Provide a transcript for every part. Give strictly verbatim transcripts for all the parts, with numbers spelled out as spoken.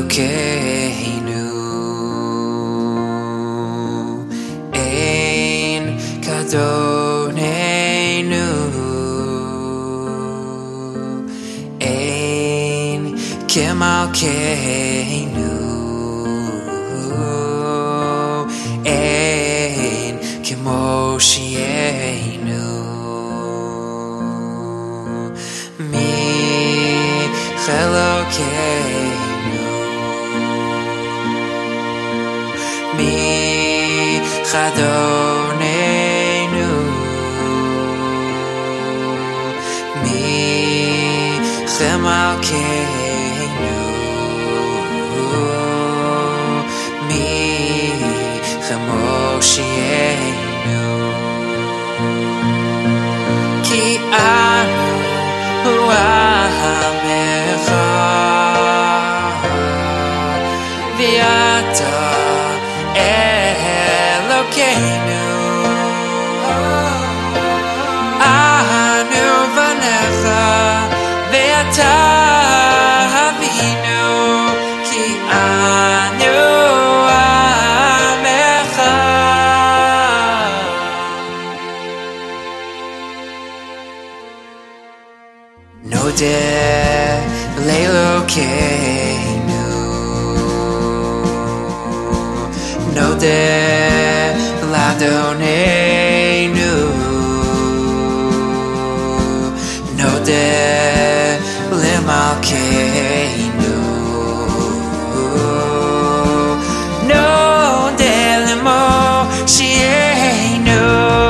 Elokeinu Ein Kadonenu Ein Kemalkeinu Ein Kemoshienu Mi Elokeinu Mi Chadonenu Mi Chemalkeinu Mi Chemoshienu Ki anu hu Hamecha V'ata Elokeinu Anu Vanecha V'ata Avinu Ki anu Amecha Nodeh Lelokeinu Nodeh Ladonenu Nodeh Lemalkeinu Nodeh Lemoshienu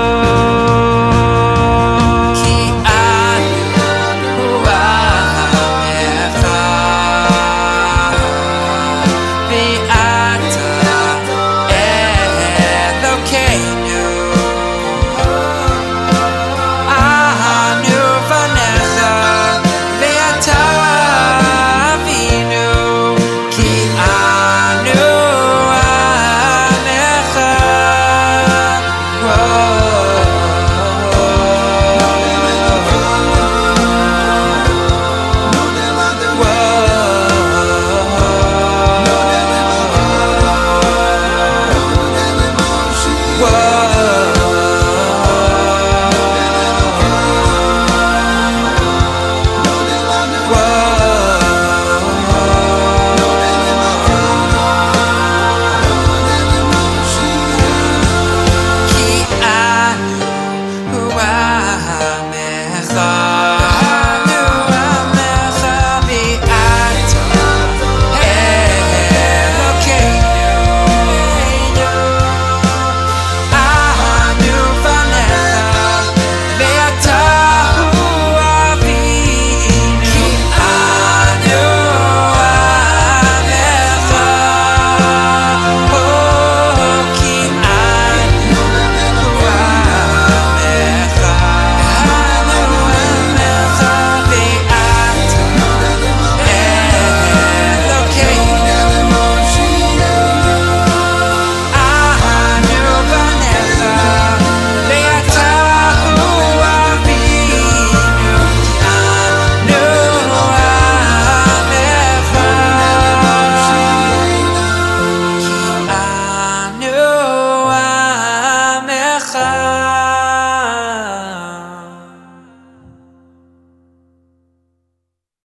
Ki anu Hamecha V'ata Elokeinu Anu Vanecha V'ata Avinu Ki anu Amecha Anu Amecha